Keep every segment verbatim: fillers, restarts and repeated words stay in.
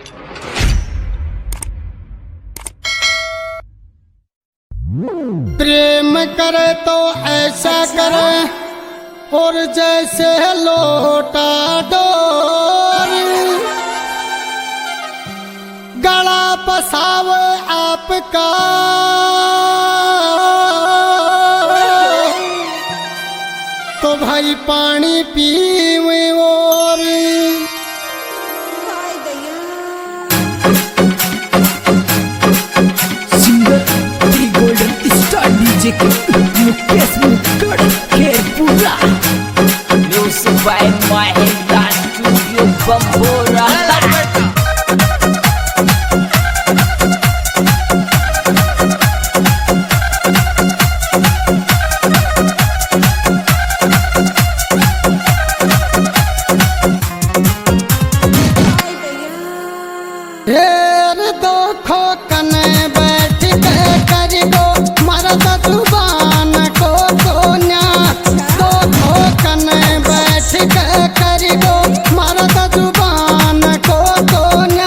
प्रेम करे तो ऐसा करे और जैसे लोटा डोर गला पसावे आपका तो भाई पानी पीवे और singer the golden star DJ Mukesh मुकड़ Kherpura music by Mahindra studio Bambora ढेर देखो कने बैठ के करी गो मरद जुबान को कोन्या देखो कने बैठ के करी गो मरद जुबान को कोन्या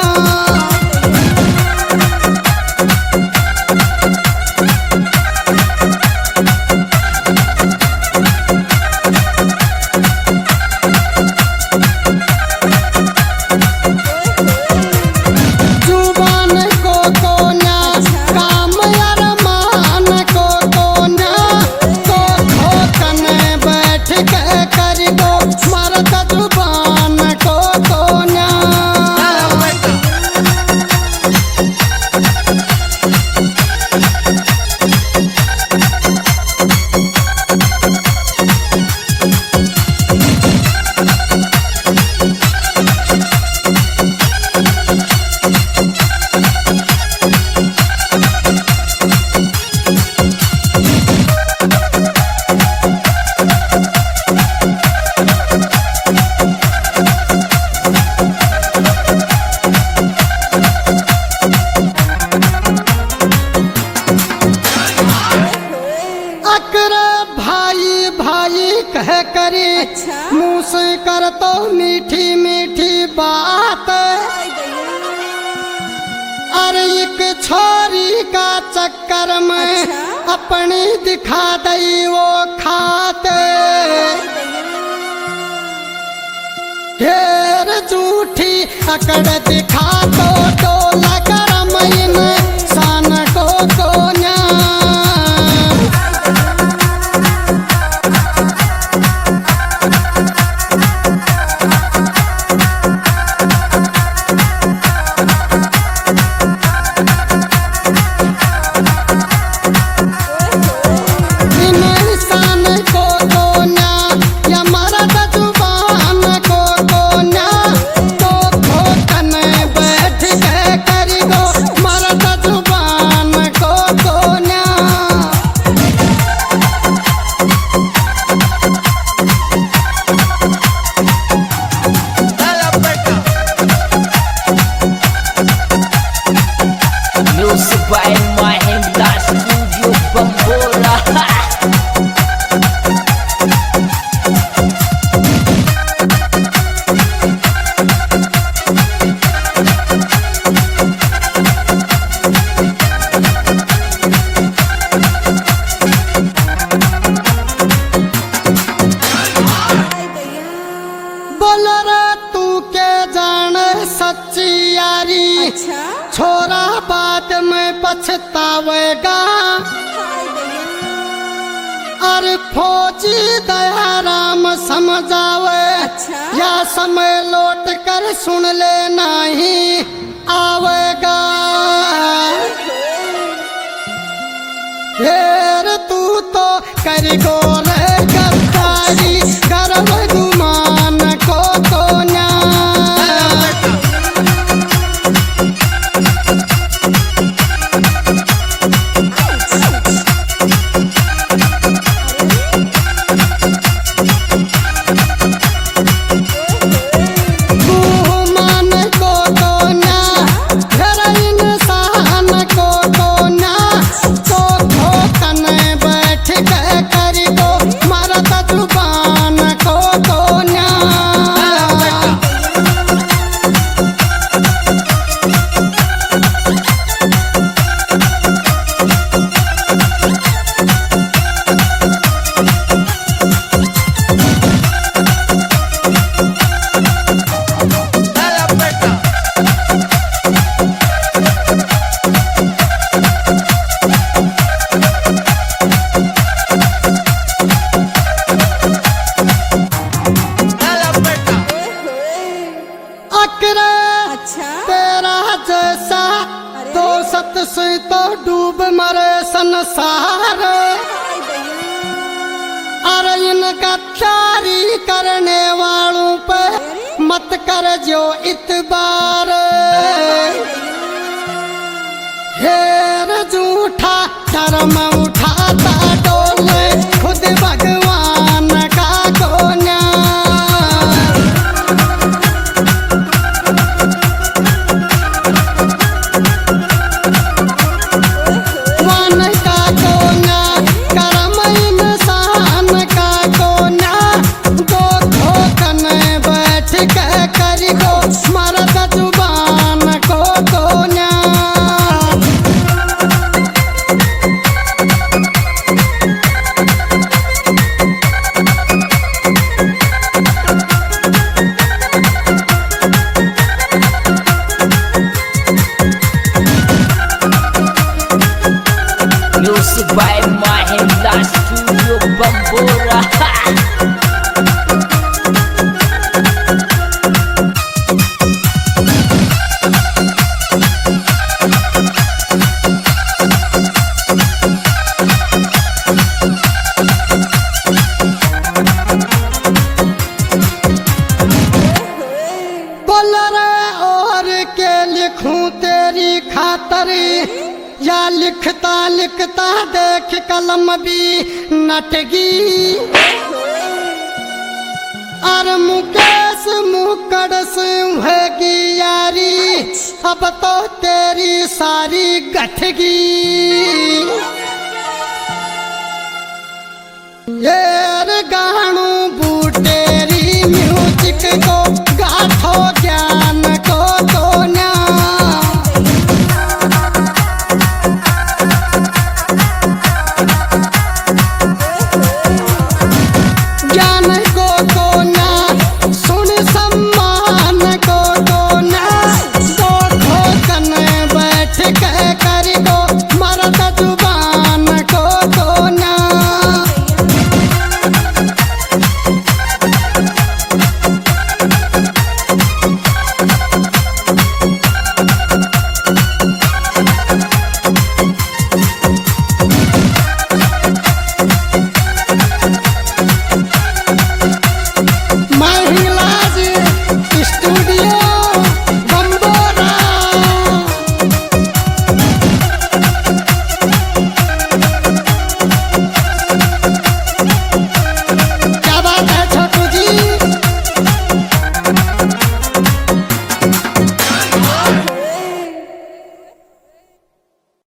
भाई भाई कह करी अच्छा? मुँह से कर तो मीठी मीठी बात अरे एक छोरी का चक्कर में अच्छा? अपनी दिखा दई वो खाते ढेर झूठी अकड़ दिखा तो टोला करम इन सान को कोन्या music by Mahindra studio Bambora बोल रे तू के जाने सच्ची यारी अच्छा? छोरा बाद में पछतावेगा अरे फौजी दयाराम समझावे अच्छा? या समय लौट कर सुन ले नहीं आवेगा ढेर तू तो कर गो रे गद्दारी गर्व गुमान को कोन्या करी से तो डूब मरे संसार, अरे इन गद्दारी करने वालों पे मत कर जो इतबार। हेर झूठा शर्म उठाता डोले खुद भगवान का कोन्या। मान का कोन्या कर्म इंसान का कोन्या, दो धोखन बैठ के करी गो मर्द जुबान को कोन्या। Music by Mahindra Studio Bambora. बोल रे और के लिखूं तेरी खातर, या लिखता लिखता देख कलम भी नटगी। और मुकेश मुकड़ से उहेगी यारी, अब तो तेरी सारी गठगी। ये